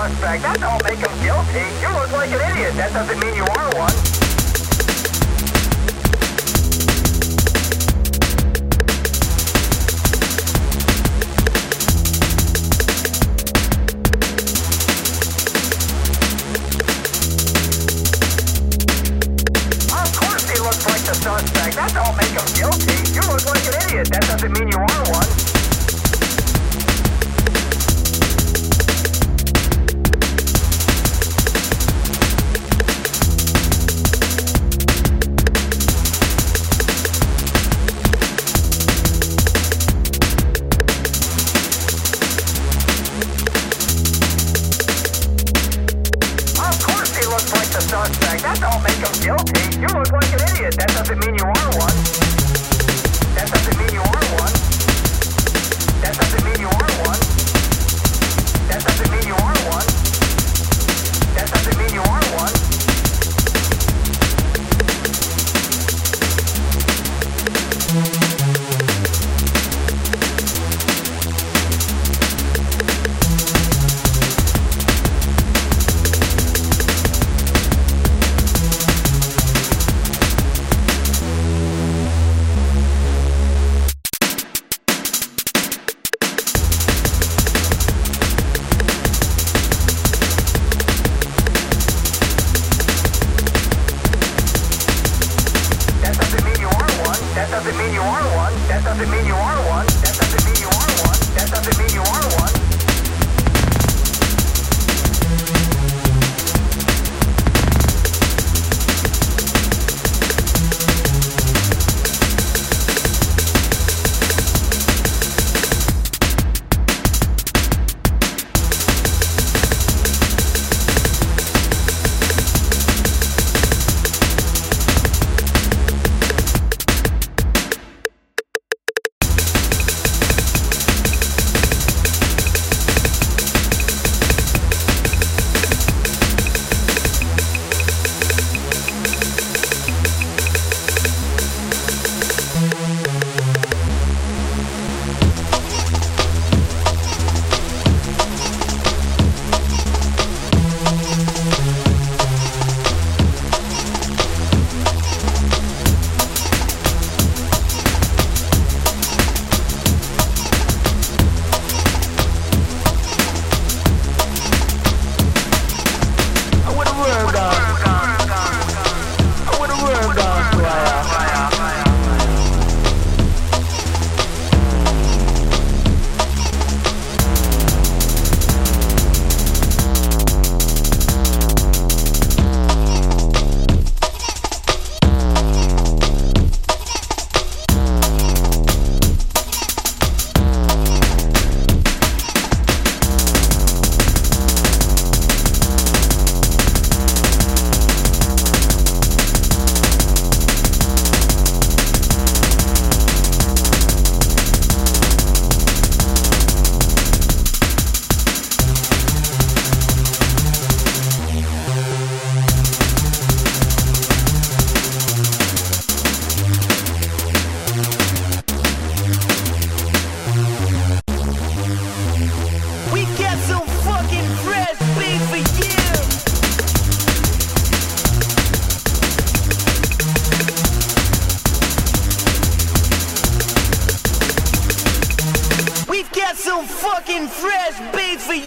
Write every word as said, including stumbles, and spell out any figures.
suspect. That don't make him guilty. You look like an idiot. That doesn't mean you are one. Suspect. That don't make him guilty. You look like an idiot. That doesn't mean you are one. Of course he looks like the suspect. That don't make him guilty. You look like an idiot. That doesn't mean you are one. That doesn't mean you are one. That doesn't mean you are one. That doesn't mean you are one. That doesn't mean you are one. That doesn't mean you are one. That doesn't mean you are one. That doesn't mean you are one. That doesn't mean you are one. Some fucking fresh beat for you.